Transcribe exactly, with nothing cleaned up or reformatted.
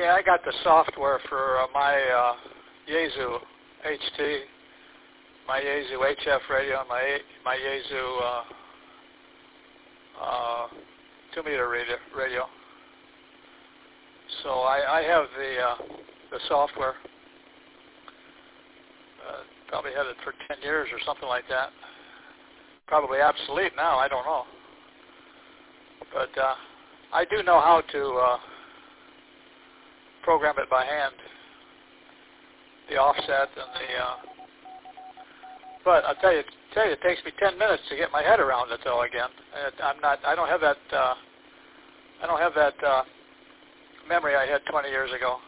mean, I got the software for uh, my uh, Yaesu H T, my Yaesu H F radio, and my my Yaesu uh, uh, two-meter radio. radio. So I, I have the uh, the software. Uh, probably had it for ten years or something like that. Probably obsolete now. I don't know. But uh, I do know how to uh, program it by hand, the offset and the. Uh, but I'll tell you, tell you, it takes me ten minutes to get my head around it though. Again, and I'm not. I don't have that. Uh, I don't have that uh, memory I had twenty years ago.